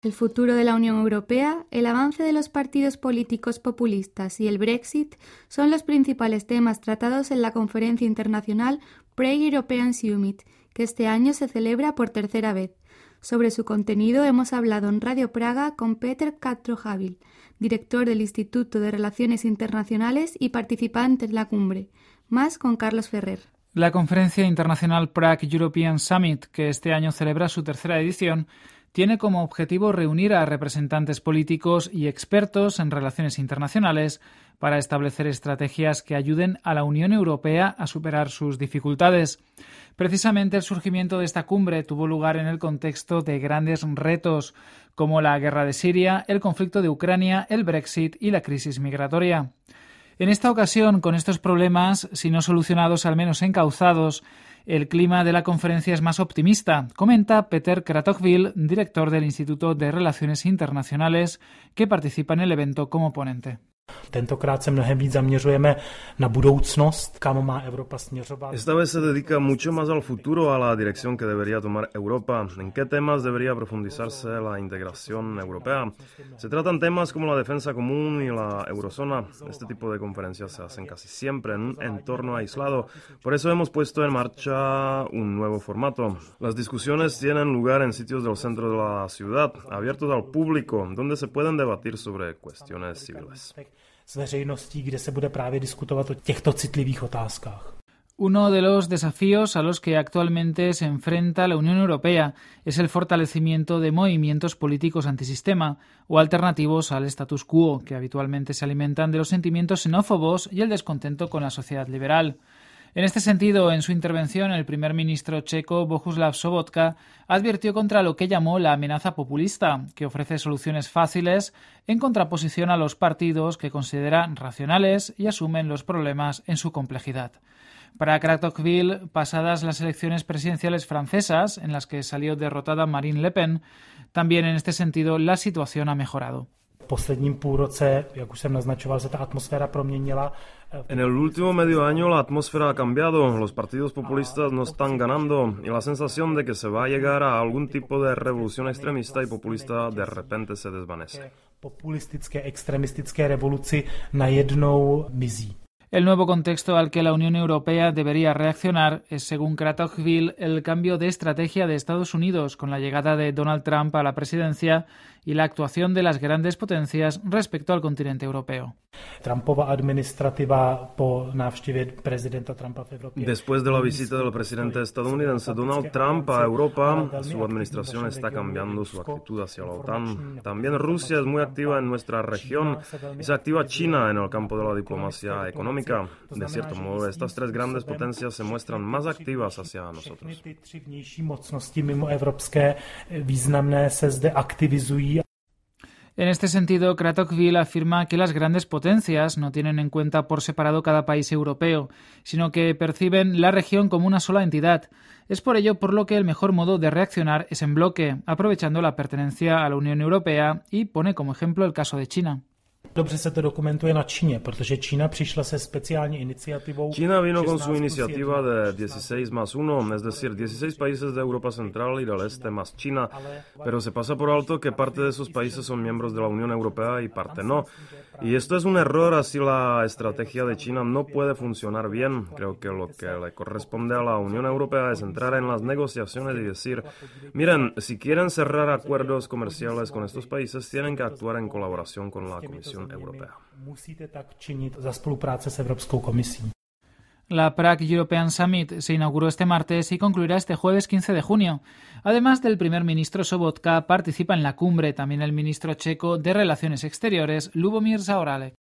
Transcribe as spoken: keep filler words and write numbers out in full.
El futuro de la Unión Europea, el avance de los partidos políticos populistas y el Brexit son los principales temas tratados en la conferencia internacional Prague European Summit, que este año se celebra por tercera vez. Sobre su contenido hemos hablado en Radio Praga con Peter Castrojavil, director del Instituto de Relaciones Internacionales y participante en la cumbre. Más con Carlos Ferrer. La conferencia internacional Prague European Summit, que este año celebra su tercera edición, tiene como objetivo reunir a representantes políticos y expertos en relaciones internacionales para establecer estrategias que ayuden a la Unión Europea a superar sus dificultades. Precisamente el surgimiento de esta cumbre tuvo lugar en el contexto de grandes retos como la guerra de Siria, el conflicto de Ucrania, el Brexit y la crisis migratoria. En esta ocasión, con estos problemas, si no solucionados, al menos encauzados, el clima de la conferencia es más optimista, comenta Peter Kratovil, director del Instituto de Relaciones Internacionales, que participa en el evento como ponente. Tentokrát se mnohem víc zaměřujeme na budoucnost, kam má Evropa směřovat. Esta vez se dedica mucho más al futuro, a la dirección que debería tomar Europa, en qué temas debería profundizarse la integración europea. Se tratan temas como la defensa común y la eurozona. Este tipo de conferencias se hacen casi siempre en un entorno aislado. Por eso hemos puesto en marcha un nuevo formato. Las discusiones tienen lugar en sitios del centro de la ciudad, abiertos al público, donde se pueden debatir sobre cuestiones civiles. S veřejností, kde se bude právě diskutovat o těchto citlivých otázkách. Uno de los desafíos a los que actualmente se enfrenta la Unión Europea es el fortalecimiento de movimientos políticos antisistema o alternativos al status quo, que habitualmente se alimentan de los sentimientos xenófobos y el descontento con la sociedad liberal. En este sentido, en su intervención, el primer ministro checo Bohuslav Sobotka advirtió contra lo que llamó la amenaza populista, que ofrece soluciones fáciles en contraposición a los partidos que consideran racionales y asumen los problemas en su complejidad. Para Kratovil, pasadas las elecciones presidenciales francesas, en las que salió derrotada Marine Le Pen, también en este sentido la situación ha mejorado. Posledním půlroce, jak už jsem naznačoval, se ta atmosféra proměnila. En el último medio año la atmósfera ha cambiado, los partidos populistas no están ganando y la sensación de que se va a llegar a algún tipo de revolución extremista y populista de repente se desvanece. Populistické, extremistické revoluci najednou mizí. El nuevo contexto al que la Unión Europea debería reaccionar es, según Kratovil, el cambio de estrategia de Estados Unidos con la llegada de Donald Trump a la presidencia y la actuación de las grandes potencias respecto al continente europeo. Trumpova administrativa po návštěvě prezidenta Trumpa v Evropě. Después de la visita del presidente estadounidense Donald Trump a Europa, su administración está cambiando su actitud hacia la OTAN. También Rusia es muy activa en nuestra región y se activa China en el campo de la diplomacia económica. De cierto modo, estas tres grandes potencias se muestran más activas hacia nosotros. Ty tři vnější mocnosti mimoevropské významné se zde aktivizují. En este sentido, Kratovil afirma que las grandes potencias no tienen en cuenta por separado cada país europeo, sino que perciben la región como una sola entidad. Es por ello por lo que el mejor modo de reaccionar es en bloque, aprovechando la pertenencia a la Unión Europea, y pone como ejemplo el caso de China. Dobře se to dokumentuje na Číně, protože Čína přišla se speciální iniciativou. China vino con su iniciativa de dieciséis más uno, es decir, dieciséis países de Europa Central y del Este más China, pero se pasa por alto que parte de esos países son miembros de la Unión Europea y parte no. Y esto es un error, así la estrategia de China no puede funcionar bien. Creo que lo que le corresponde a la Unión Europea es entrar en las negociaciones y decir, miren, si quieren cerrar acuerdos comerciales con estos países, tienen que actuar en colaboración con la Comisión Europea. Musíte tak činit za spolupráce s Evropskou komisí. La Prague European Summit se inauguró este martes y concluirá este jueves quince de junio. Además del primer ministro Sobotka, participa en la cumbre también el ministro checo de Relaciones Exteriores, Lubomír Zaorálek.